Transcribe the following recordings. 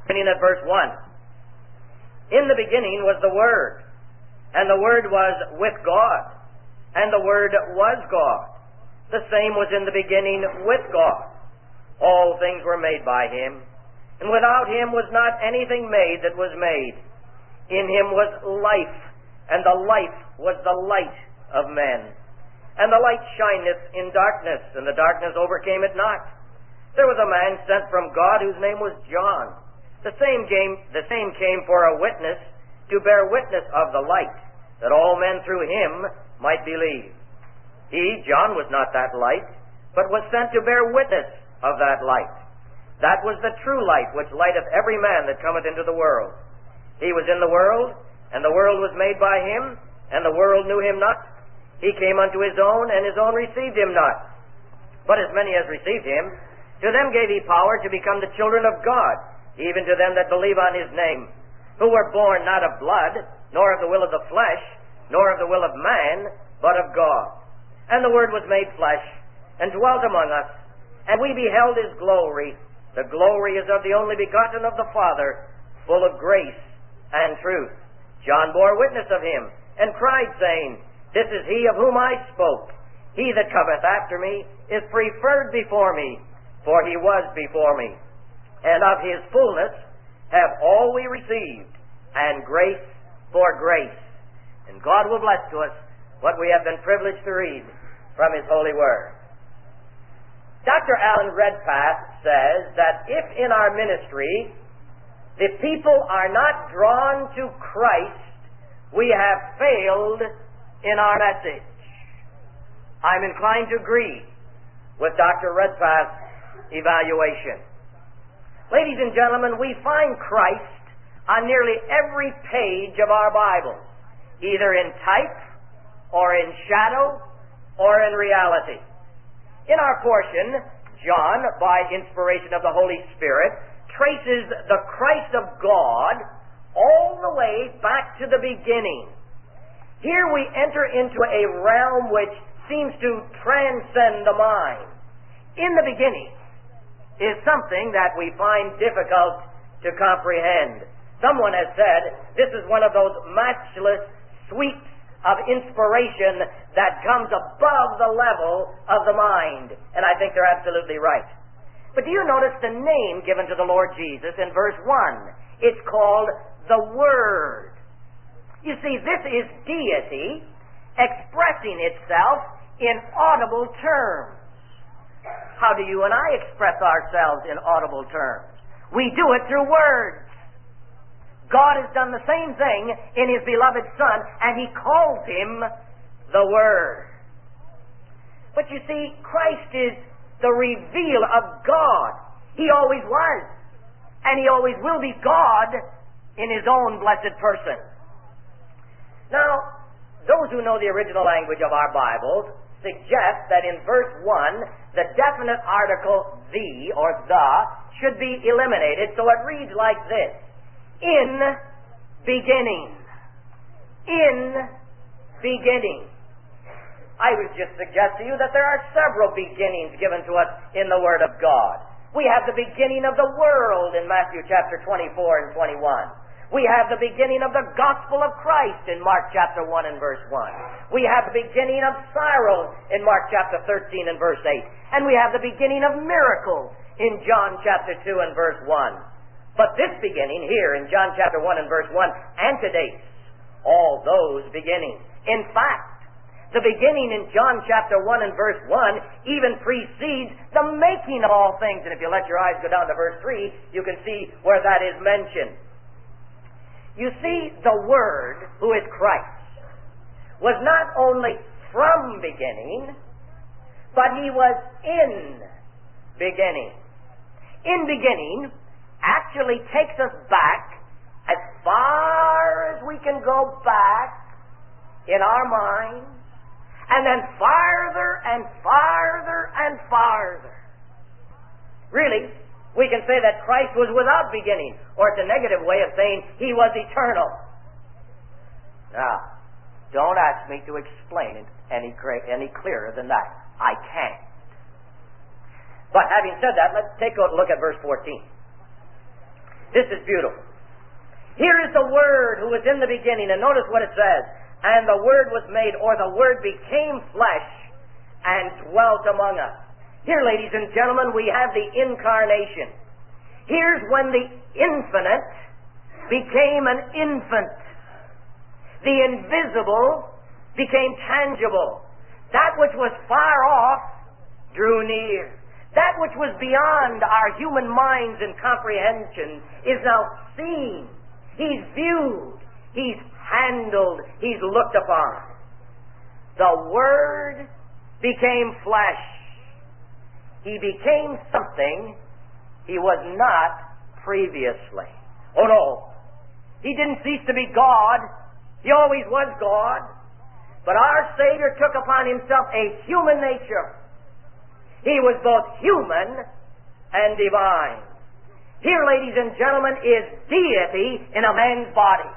Beginning at verse 1. In the beginning was the Word, and the Word was with God, and the Word was God. The same was in the beginning with God. All things were made by Him, and without Him was not anything made that was made. In Him was life, and the life was the light of men. And the light shineth in darkness, and the darkness overcame it not. There was a man sent from God whose name was John. The same came for a witness, to bear witness of the light, that all men through him might believe. He, John, was not that light, but was sent to bear witness of that light. That was the true light, which lighteth every man that cometh into the world. He was in the world, and the world was made by him, and the world knew him not. He came unto his own, and his own received him not. But as many as received him, to them gave he power to become the children of God, even to them that believe on his name, who were born not of blood, nor of the will of the flesh, nor of the will of man, but of God. And the Word was made flesh, and dwelt among us, and we beheld his glory. The glory is of the only begotten of the Father, full of grace and truth. John bore witness of him, and cried, saying, This is he of whom I spoke. He that cometh after me is preferred before me, for he was before me. And of his fullness have all we received, and grace for grace. And God will bless to us what we have been privileged to read from his holy word. Dr. Alan Redpath says that if in our ministry the people are not drawn to Christ, we have failed in our message. I'm inclined to agree with Dr. Redpath's evaluation. Ladies and gentlemen, we find Christ on nearly every page of our Bible, either in type or in shadow or in reality. In our portion, John, by inspiration of the Holy Spirit, traces the Christ of God all the way back to the beginning. Here we enter into a realm which seems to transcend the mind. In the beginning is something that we find difficult to comprehend. Someone has said this is one of those matchless sweeps of inspiration that comes above the level of the mind. And I think they're absolutely right. But do you notice the name given to the Lord Jesus in verse 1? It's called the Word. You see, this is deity expressing itself in audible terms. How do you and I express ourselves in audible terms? We do it through words. God has done the same thing in his beloved Son, and he calls him the Word. But you see, Christ is the reveal of God. He always was, and he always will be God in his own blessed person. Now, those who know the original language of our Bibles suggest that in verse 1, the definite article the or the should be eliminated, so it reads like this: in beginning. In beginning. I would just suggest to you that there are several beginnings given to us in the Word of God. We have the beginning of the world in Matthew chapter 24 and 21. We have the beginning of the gospel of Christ in Mark chapter 1 and verse 1. We have the beginning of sorrow in Mark chapter 13 and verse 8. And we have the beginning of miracles in John chapter 2 and verse 1. But this beginning here in John chapter 1 and verse 1 antedates all those beginnings. In fact, the beginning in John chapter 1 and verse 1 even precedes the making of all things. And if you let your eyes go down to verse 3, you can see where that is mentioned. You see, the Word, who is Christ, was not only from beginning, but he was in beginning. In beginning actually takes us back as far as we can go back in our minds, and then farther and farther and farther. Really, we can say that Christ was without beginning, or it's a negative way of saying he was eternal. Now, don't ask me to explain it any clearer than that. I can't. But having said that, let's take a look at verse 14. This is beautiful. Here is the Word who was in the beginning, and notice what it says. And the Word was made, or the Word became flesh and dwelt among us. Here, ladies and gentlemen, we have the incarnation. Here's when the infinite became an infant. The invisible became tangible. That which was far off drew near. That which was beyond our human minds and comprehension is now seen. He's viewed. He's handled. He's looked upon. The Word became flesh. He became something he was not previously. Oh no. He didn't cease to be God. He always was God. But our Savior took upon himself a human nature. He was both human and divine. Here, ladies and gentlemen, is deity in a man's body.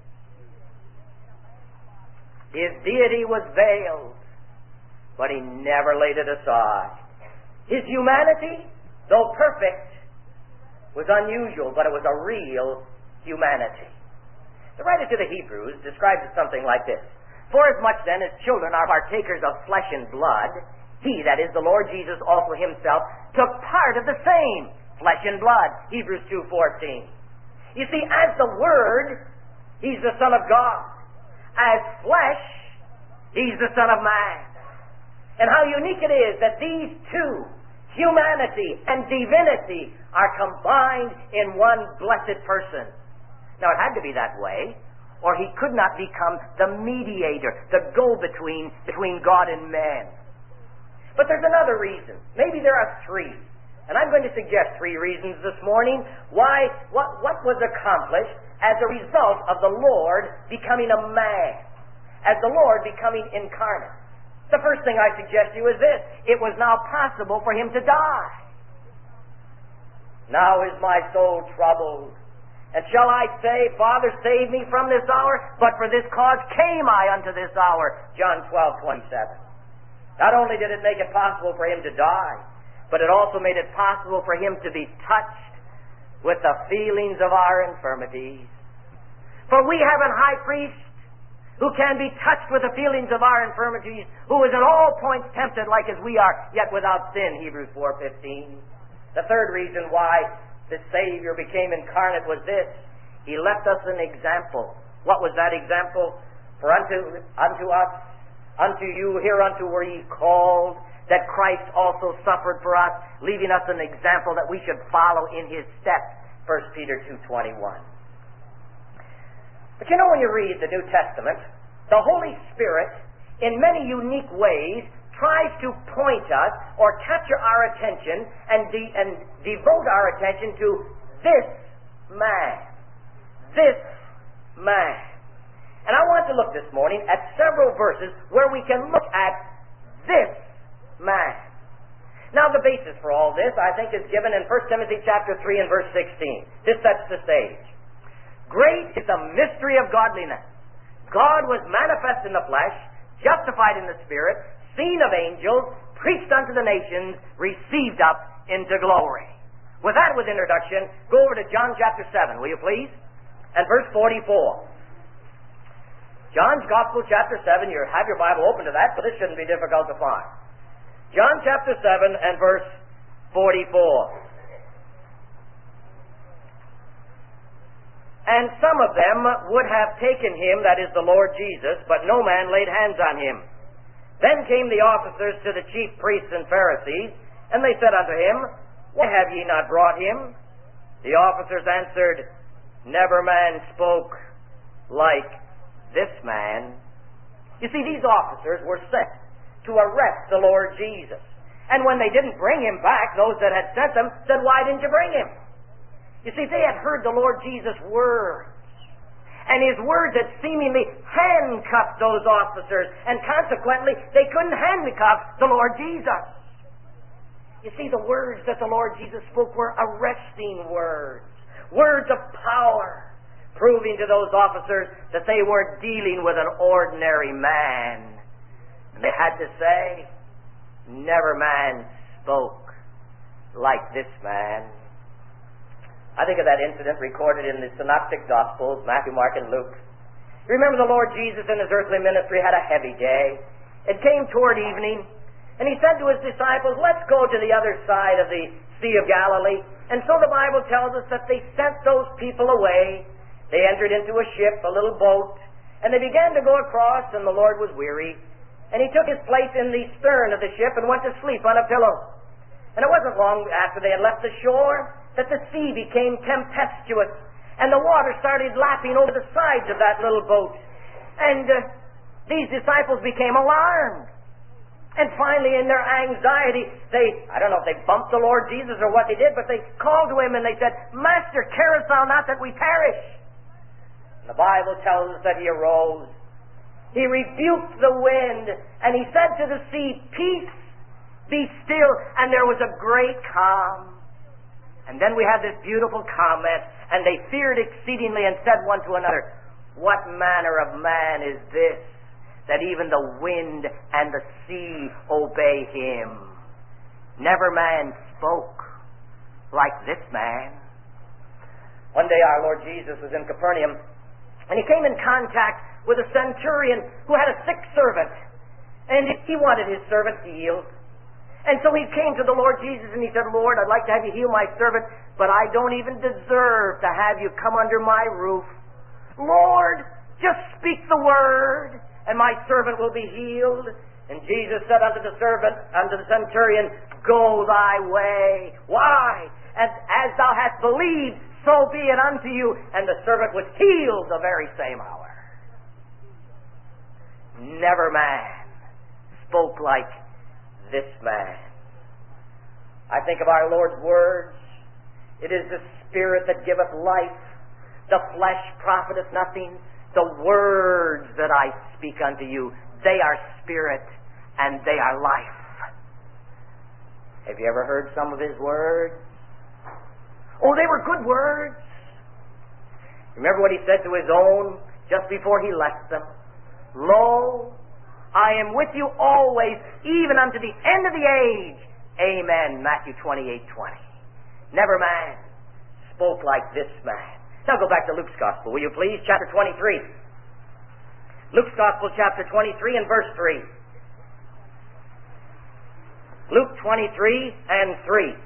His deity was veiled, but he never laid it aside. His humanity, though perfect, was unusual, but it was a real humanity. The writer to the Hebrews describes it something like this. Forasmuch then as children are partakers of flesh and blood, he, that is the Lord Jesus also himself, took part of the same flesh and blood. Hebrews 2:14. You see, as the Word, he's the Son of God. As flesh, he's the Son of Man. And how unique it is that these two, humanity and divinity, are combined in one blessed person. Now, it had to be that way, or he could not become the mediator, the go-between between God and man. But there's another reason. Maybe there are three. And I'm going to suggest three reasons this morning why what was accomplished as a result of the Lord becoming a man, as the Lord becoming incarnate. The first thing I suggest to you is this. It was now possible for him to die. Now is my soul troubled. And shall I say, Father, save me from this hour? But for this cause came I unto this hour. John 12:27. Not only did it make it possible for him to die, but it also made it possible for him to be touched with the feelings of our infirmities. For we have an high priest who can be touched with the feelings of our infirmities, who is in all points tempted like as we are, yet without sin, Hebrews 4:15. The third reason why the Savior became incarnate was this. He left us an example. What was that example? For unto us, unto you, hereunto were ye called, that Christ also suffered for us, leaving us an example that we should follow in his steps. 1 Peter 2:21. But you know, when you read the New Testament, the Holy Spirit, in many unique ways, tries to point us or capture our attention and devote our attention to this man. This man. And I want to look this morning at several verses where we can look at this man. Now, the basis for all this, I think, is given in 1 Timothy chapter 3 and verse 16. This sets the stage. Great is the mystery of godliness. God was manifest in the flesh, justified in the Spirit, seen of angels, preached unto the nations, received up into glory. With that with introduction, go over to John chapter 7, will you please? And verse 44. John's Gospel chapter 7, you have your Bible open to that, but this shouldn't be difficult to find. John chapter 7 and verse 44. And some of them would have taken him, that is the Lord Jesus, but no man laid hands on him. Then came the officers to the chief priests and Pharisees, and they said unto him, Why have ye not brought him? The officers answered, Never man spoke like this man. You see, these officers were sent to arrest the Lord Jesus. And when they didn't bring him back, those that had sent them said, Why didn't you bring him? You see, they had heard the Lord Jesus' words. And his words had seemingly handcuffed those officers. And consequently, they couldn't handcuff the Lord Jesus. You see, the words that the Lord Jesus spoke were arresting words. Words of power. Proving to those officers that they were dealing with an ordinary man. And they had to say, Never man spoke like this man. I think of that incident recorded in the Synoptic Gospels, Matthew, Mark, and Luke. Remember, the Lord Jesus in His earthly ministry had a heavy day. It came toward evening, and He said to His disciples, let's go to the other side of the Sea of Galilee. And so the Bible tells us that they sent those people away. They entered into a ship, a little boat, and they began to go across, and the Lord was weary. And He took His place in the stern of the ship and went to sleep on a pillow. And it wasn't long after they had left the shore that the sea became tempestuous, and the water started lapping over the sides of that little boat. And these disciples became alarmed. And finally, in their anxiety, I don't know if they bumped the Lord Jesus or what they did, but they called to Him and they said, Master, carest thou not that we perish? And the Bible tells us that He arose. He rebuked the wind, and He said to the sea, peace, be still. And there was a great calm. And then we had this beautiful comment, and they feared exceedingly and said one to another, what manner of man is this, that even the wind and the sea obey Him? Never man spoke like this man. One day our Lord Jesus was in Capernaum, and He came in contact with a centurion who had a sick servant, and he wanted his servant healed. And so he came to the Lord Jesus and he said, Lord, I'd like to have you heal my servant, but I don't even deserve to have you come under my roof. Lord, just speak the word, and my servant will be healed. And Jesus said unto the centurion, go thy way. Why? And as thou hast believed, so be it unto you. And the servant was healed the very same hour. Never man spoke like this man. I think of our Lord's words. It is the Spirit that giveth life. The flesh profiteth nothing. The words that I speak unto you, they are spirit and they are life. Have you ever heard some of His words? Oh, they were good words. Remember what He said to His own just before He left them? Lo, I am with you always, even unto the end of the age. Amen. Matthew 28:20. Never man spoke like this man. Now go back to Luke's Gospel, will you please? Chapter 23. Luke's Gospel, chapter 23 and verse 3. Luke 23 and 3.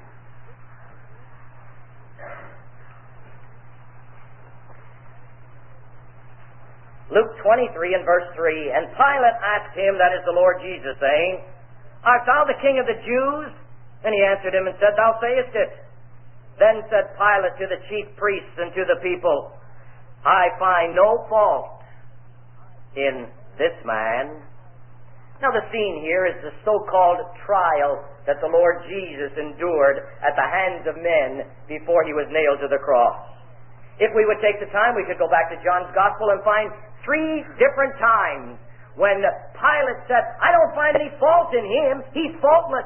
Luke 23 and verse 3. And Pilate asked Him, that is the Lord Jesus, saying, art thou the King of the Jews? And He answered him and said, thou sayest it. Then said Pilate to the chief priests and to the people, I find no fault in this man. Now the scene here is the so-called trial that the Lord Jesus endured at the hands of men before He was nailed to the cross. If we would take the time, we could go back to John's Gospel and find 3 different times when Pilate said, I don't find any fault in Him. He's faultless.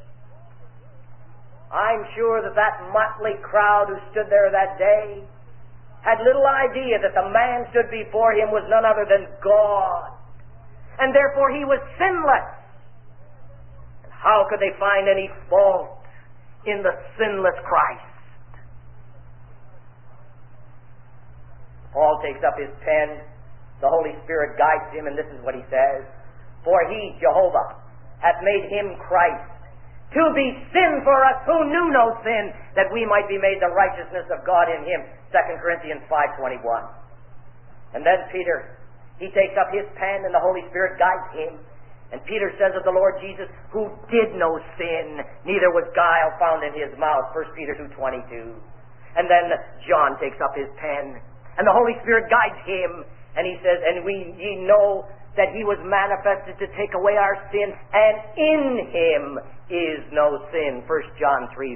I'm sure that motley crowd who stood there that day had little idea that the man stood before Him was none other than God. And therefore He was sinless. And how could they find any fault in the sinless Christ? Paul takes up his pen. The Holy Spirit guides him, and this is what he says. For He, Jehovah, hath made Him Christ to be sin for us who knew no sin, that we might be made the righteousness of God in Him. 2 Corinthians 5:21. And then Peter, he takes up his pen and the Holy Spirit guides him. And Peter says of the Lord Jesus, who did no sin, neither was guile found in His mouth. 1 Peter 2:22. And then John takes up his pen and the Holy Spirit guides him. And he says, and ye know that He was manifested to take away our sin, and in Him is no sin. 1 John 3:5.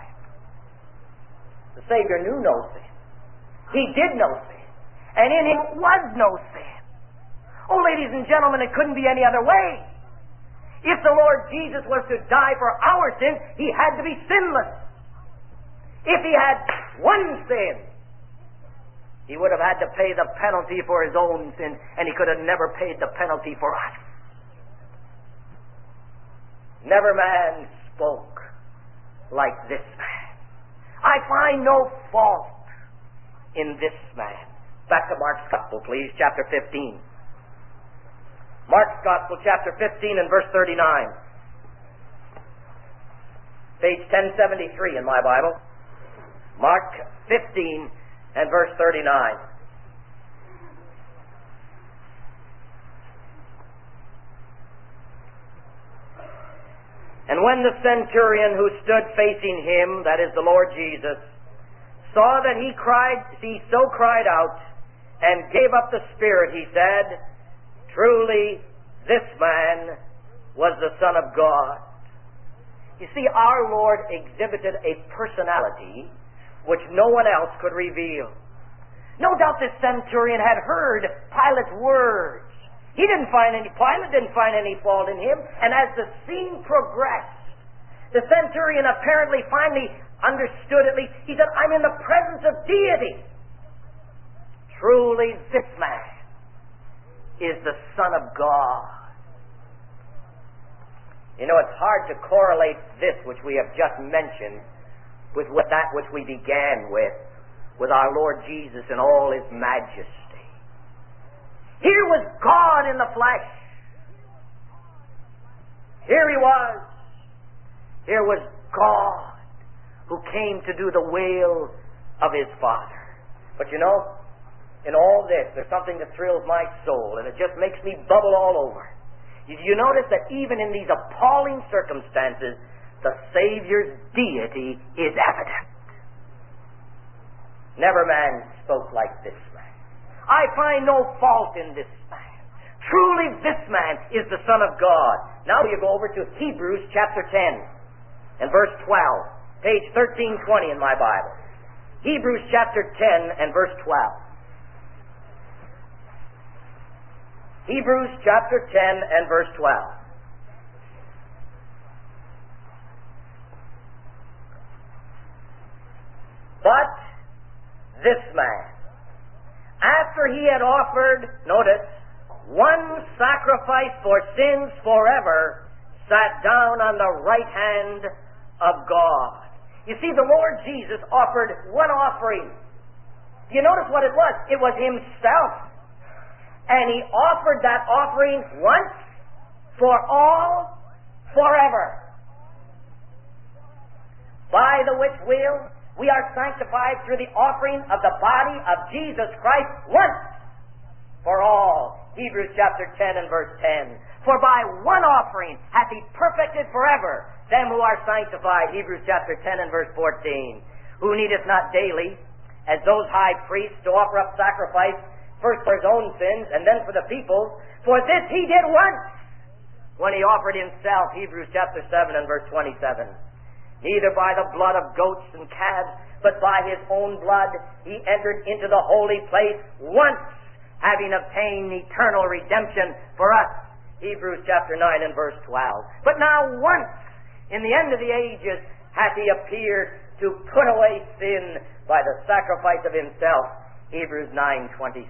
The Savior knew no sin. He did no sin. And in Him was no sin. Oh, ladies and gentlemen, it couldn't be any other way. If the Lord Jesus was to die for our sins, He had to be sinless. If He had one sin, He would have had to pay the penalty for His own sins, and He could have never paid the penalty for us. Never man spoke like this man. I find no fault in this man. Back to Mark's Gospel, please, chapter 15. Mark's Gospel, chapter 15 and verse 39. Page 1073 in my Bible. Mark 15 and verse 39. And when the centurion who stood facing him, that is the Lord Jesus, saw that he so cried out and gave up the spirit, he said, "Truly, this man was the Son of God." You see, our Lord exhibited a personality which no one else could reveal. No doubt this centurion had heard Pilate's words. Pilate didn't find any fault in him, and as the scene progressed, the centurion apparently finally understood, at least, he said, "I'm in the presence of deity. Truly, this man is the Son of God." You know, it's hard to correlate this which we have just mentioned with that which we began with our Lord Jesus in all His majesty. Here was God in the flesh. Here He was. Here was God who came to do the will of His Father. But you know, in all this, there's something that thrills my soul, and it just makes me bubble all over. You notice that even in these appalling circumstances, the Savior's deity is evident. Never man spoke like this man. I find no fault in this man. Truly, this man is the Son of God. Now you go over to Hebrews chapter 10 and verse 12. Page 1320 in my Bible. Hebrews chapter 10 and verse 12. Hebrews chapter 10 and verse 12. But this man, after he had offered, notice, one sacrifice for sins forever, sat down on the right hand of God. You see, the Lord Jesus offered one offering. You notice what it was? It was Himself. And He offered that offering once, for all, forever. By the which will we are sanctified through the offering of the body of Jesus Christ once for all. Hebrews chapter 10 and verse 10. For by one offering hath He perfected forever them who are sanctified. Hebrews chapter 10 and verse 14. Who needeth not daily, as those high priests, to offer up sacrifice, first for his own sins, and then for the people's. For this He did once, when He offered Himself. Hebrews chapter 7 and verse 27. Neither by the blood of goats and calves, but by His own blood He entered into the holy place once, having obtained eternal redemption for us. Hebrews chapter 9 and verse 12. But now once, in the end of the ages, hath He appeared to put away sin by the sacrifice of Himself. Hebrews 9:26.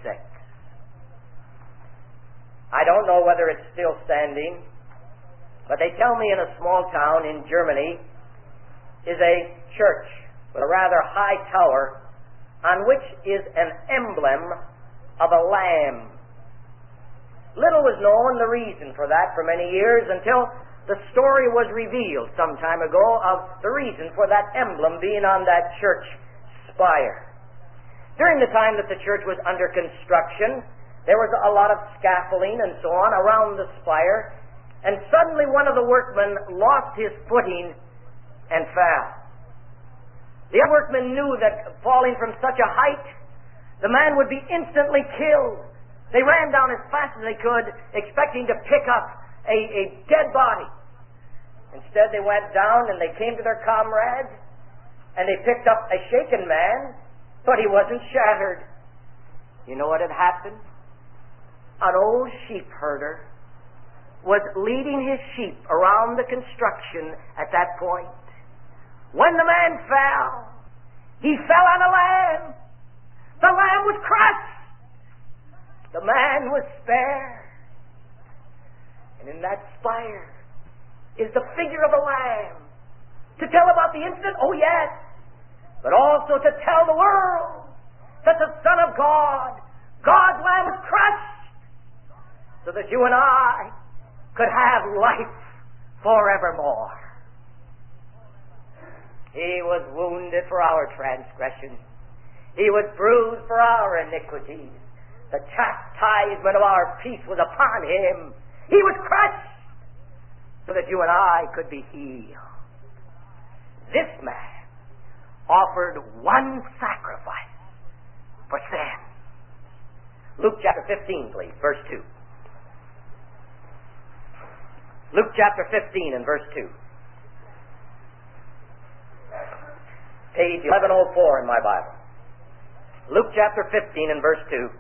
I don't know whether it's still standing, but they tell me in a small town in Germany is a church with a rather high tower on which is an emblem of a lamb. Little was known the reason for that for many years until the story was revealed some time ago of the reason for that emblem being on that church spire. During the time that the church was under construction, there was a lot of scaffolding and so on around the spire, and suddenly one of the workmen lost his footing and fell. The other workmen knew that falling from such a height, the man would be instantly killed. They ran down as fast as they could, expecting to pick up a dead body. Instead, they went down and they came to their comrades, and they picked up a shaken man, but he wasn't shattered. You know what had happened? An old sheep herder was leading his sheep around the construction at that point. When the man fell, he fell on a lamb. The lamb was crushed. The man was spared. And in that spire is the figure of a lamb. To tell about the incident? Oh, yes. but also to tell the world that the Son of God, God's Lamb, was crushed so that you and I could have life forevermore. He was wounded for our transgressions. He was bruised for our iniquities. The chastisement of our peace was upon Him. He was crushed so that you and I could be healed. This man offered one sacrifice for sin. Luke chapter 15, please, verse 2. Luke chapter 15 and verse 2. Page 1104 in my Bible. Luke chapter 15 and verse 2.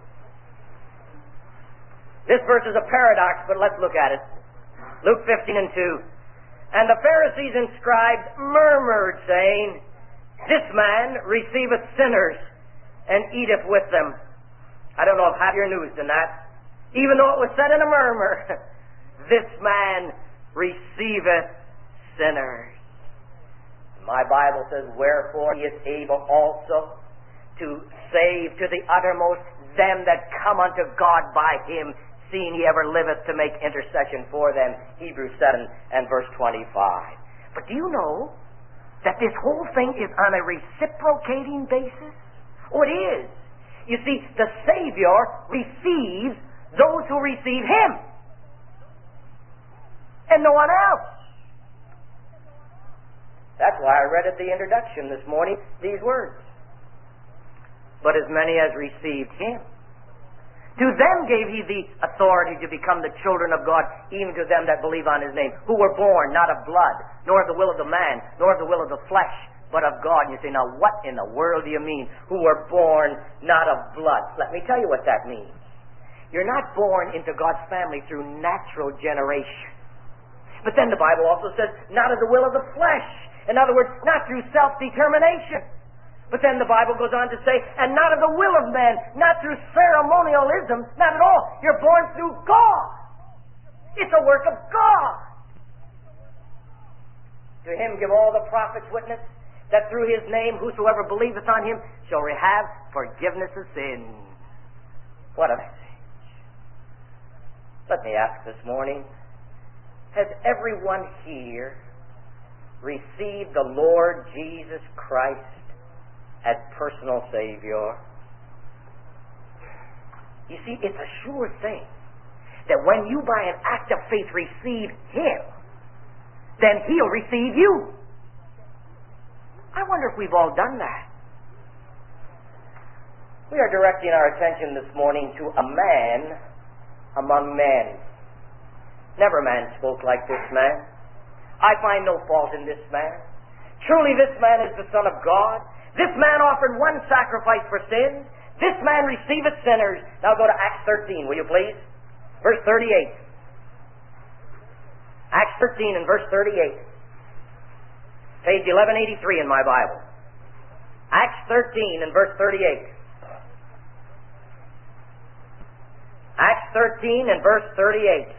This verse is a paradox, but let's look at it. Luke 15 and 2. And the Pharisees and scribes murmured, saying, This man receiveth sinners, and eateth with them. I don't know if have your news than that. Even though it was said in a murmur, this man receiveth sinners. My Bible says, Wherefore he is able also to save to the uttermost them that come unto God by him, seeing he ever liveth to make intercession for them. Hebrews 7 and verse 25. But do you know that this whole thing is on a reciprocating basis? Oh, it is. You see, the Savior receives those who receive Him, and no one else. That's why I read at the introduction this morning these words. But as many as received Him, to them gave He the authority to become the children of God, even to them that believe on His name, who were born not of blood, nor of the will of the man, nor of the will of the flesh, but of God. And you say, now what in the world do you mean, who were born not of blood? Let me tell you what that means. You're not born into God's family through natural generation. But then the Bible also says, not of the will of the flesh. In other words, not through self-determination. But then the Bible goes on to say, and not of the will of man, not through ceremonialism, not at all. You're born through God. It's a work of God. To Him give all the prophets witness, that through His name whosoever believeth on Him shall have forgiveness of sins. What a message. Let me ask this morning, has everyone here received the Lord Jesus Christ as personal Savior? You see, it's a sure thing that when you by an act of faith receive Him, then He'll receive you. I wonder if we've all done that. We are directing our attention this morning to a man among men. Never man spoke like this man. I find no fault in this man. Truly this man is the Son of God. This man offered one sacrifice for sins. This man receiveth sinners. Now go to Acts 13, will you please? Verse 38. Acts 13 and verse 38. Page 1183 in my Bible. Acts 13 and verse 38. Acts 13 and verse 38.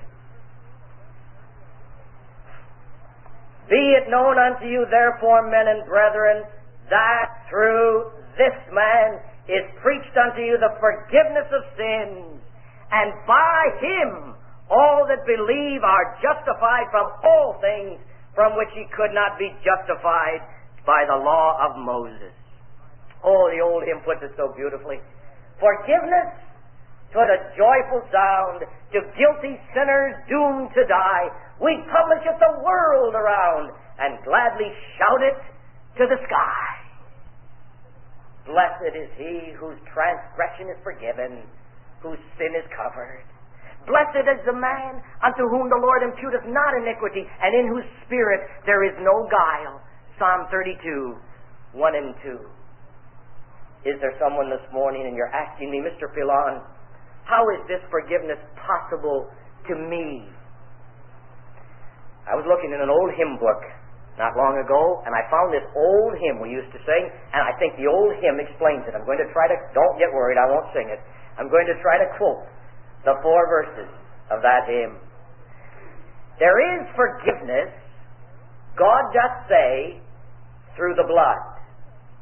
Be it known unto you, therefore, men and brethren, that through this man is preached unto you the forgiveness of sins, and by Him all that believe are justified from all things from which ye could not be justified by the law of Moses. Oh, the old hymn puts it so beautifully. Forgiveness, 'twas a joyful sound to guilty sinners doomed to die. We publish it the world around and gladly shout it to the sky. Blessed is he whose transgression is forgiven, whose sin is covered. Blessed is the man unto whom the Lord imputeth not iniquity, and in whose spirit there is no guile. Psalm 32, 1 and 2. Is there someone this morning and you're asking me, Mr. Pilon, how is this forgiveness possible to me? I was looking in an old hymn book not long ago, and I found this old hymn we used to sing, and I think the old hymn explains it. I'm going to try to, don't get worried, I won't sing it. I'm going to try to quote the 4 verses of that hymn. There is forgiveness, God doth say, through the blood.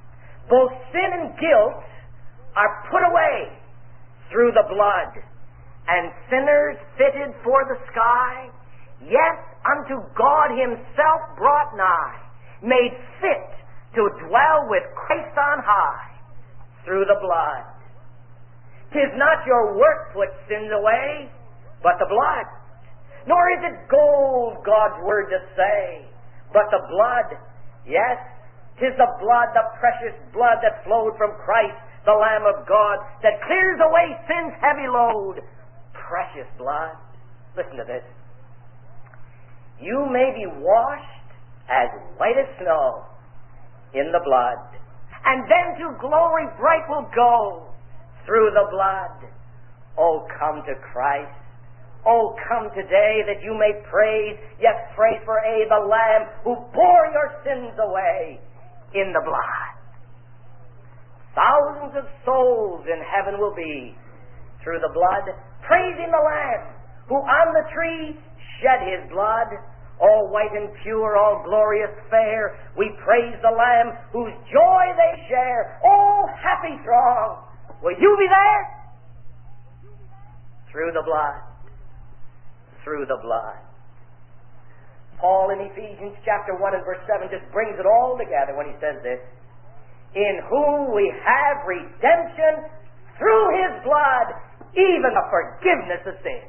Both sin and guilt are put away through the blood, and sinners fitted for the sky, yes, unto God himself brought nigh, made fit to dwell with Christ on high through the blood. 'Tis not your work puts sins away, but the blood. Nor is it gold, God's word doth say, but the blood. Yes, 'tis the blood, the precious blood that flowed from Christ, the Lamb of God, that clears away sin's heavy load. Precious blood. Listen to this. You may be washed as white as snow in the blood, and then to glory bright will go through the blood. Oh, come to Christ. Oh, come today that you may praise, yes, praise for the Lamb who bore your sins away in the blood. Thousands of souls in heaven will be through the blood, praising the Lamb who on the tree shed his blood. All white and pure, all glorious fair, we praise the Lamb whose joy they share. Oh, happy throng, will you be there? Through the blood. Through the blood. Paul in Ephesians chapter 1 and verse 7 just brings it all together when he says this. In whom we have redemption through his blood, even the forgiveness of sin.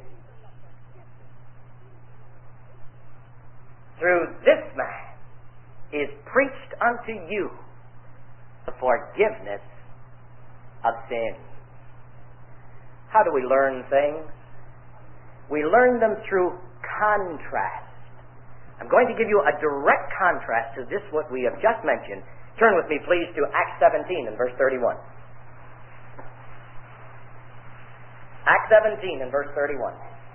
Through this man is preached unto you the forgiveness of sin. How do we learn things? We learn them through contrast. I'm going to give you a direct contrast to this, what we have just mentioned. Turn with me, please, to Acts 17 and verse 31. Acts 17 and verse 31.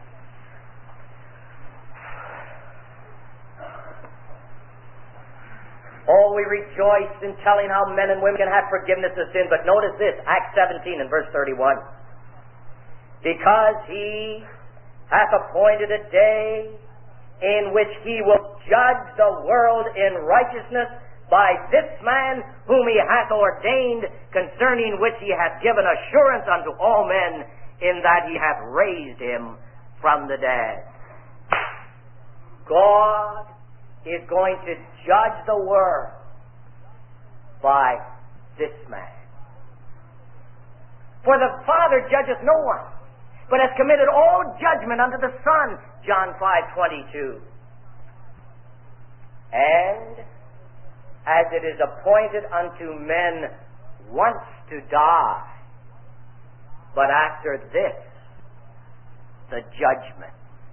Oh, we rejoice in telling how men and women can have forgiveness of sin. But notice this, Acts 17 and verse 31. Because he hath appointed a day in which he will judge the world in righteousness by this man whom he hath ordained, concerning which he hath given assurance unto all men, in that he hath raised him from the dead. God is going to judge the world by this man. For the Father judgeth no one, but has committed all judgment unto the Son, John 5:22. And as it is appointed unto men once to die, but after this, the judgment.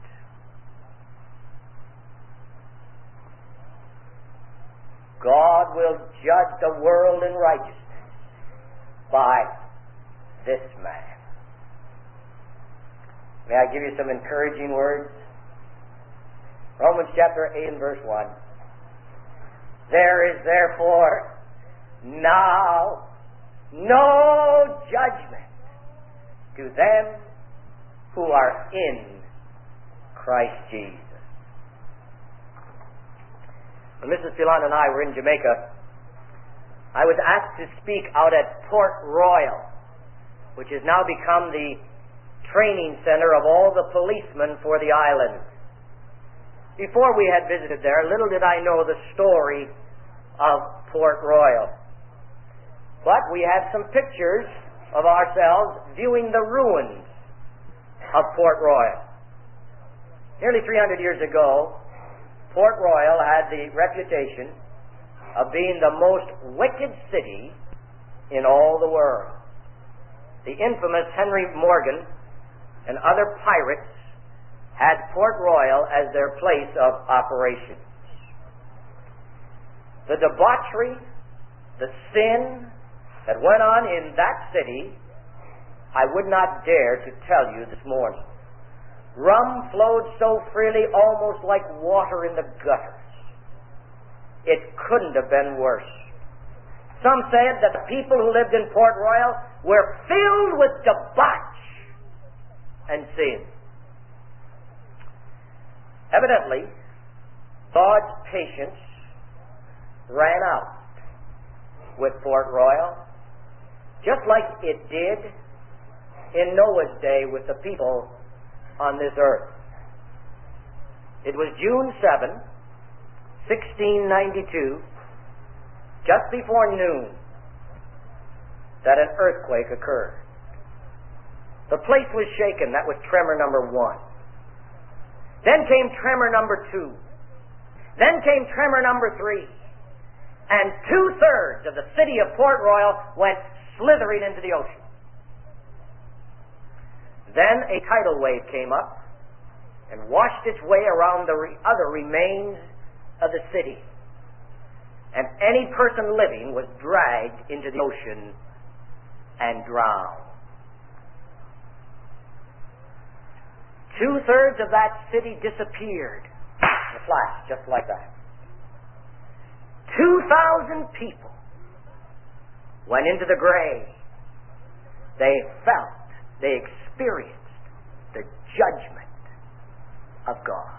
God will judge the world in righteousness by this man. May I give you some encouraging words? Romans chapter 8 and verse 1. There is therefore now no judgment to them who are in Christ Jesus. When Mrs. Pilon and I were in Jamaica, I was asked to speak out at Port Royal, which has now become the training center of all the policemen for the island. Before we had visited there, little did I know the story of Port Royal. But we had some pictures of ourselves viewing the ruins of Port Royal. Nearly 300 years ago, Port Royal had the reputation of being the most wicked city in all the world. The infamous Henry Morgan and other pirates had Port Royal as their place of operations. The debauchery, the sin that went on in that city, I would not dare to tell you this morning. Rum flowed so freely, almost like water in the gutters. It couldn't have been worse. Some said that the people who lived in Port Royal were filled with debauch and sin. Evidently, God's patience ran out with Port Royal, just like it did in Noah's day with the people on this earth. It was June 7, 1692, just before noon, that an earthquake occurred. The place was shaken. That was tremor number 1. Then came tremor number 2. Then came tremor number 3. And 2/3 of the city of Port Royal went slithering into the ocean. Then a tidal wave came up and washed its way around the other remains of the city. And any person living was dragged into the ocean and drowned. 2/3 of that city disappeared in a flash, just like that. 2,000 people went into the grave. They felt, they experienced the judgment of God.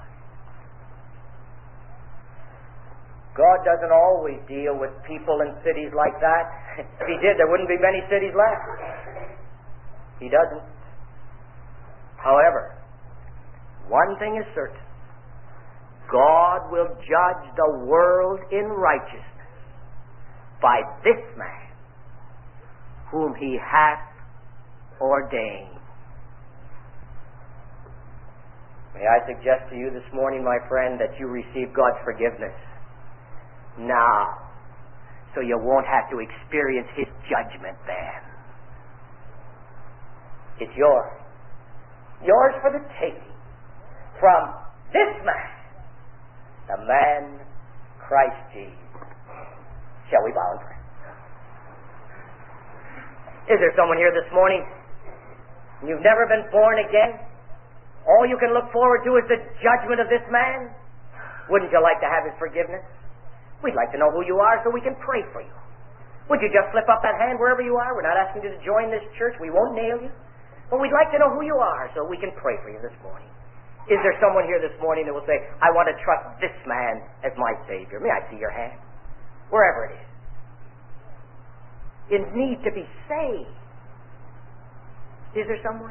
God doesn't always deal with people in cities like that. If He did, there wouldn't be many cities left. He doesn't. However, one thing is certain. God will judge the world in righteousness by this man whom He hath ordained. May I suggest to you this morning, my friend, that you receive God's forgiveness now, so you won't have to experience His judgment then. It's yours. Yours for the taking. From this man, the man Christ Jesus. Shall we bow and pray? Is there someone here this morning? You've never been born again? All you can look forward to is the judgment of this man? Wouldn't you like to have His forgiveness? We'd like to know who you are so we can pray for you. Would you just slip up that hand wherever you are? We're not asking you to join this church. We won't nail you. But we'd like to know who you are so we can pray for you this morning. Is there someone here this morning that will say, I want to trust this man as my Savior? May I see your hand? Wherever it is. You need to be saved. Is there someone?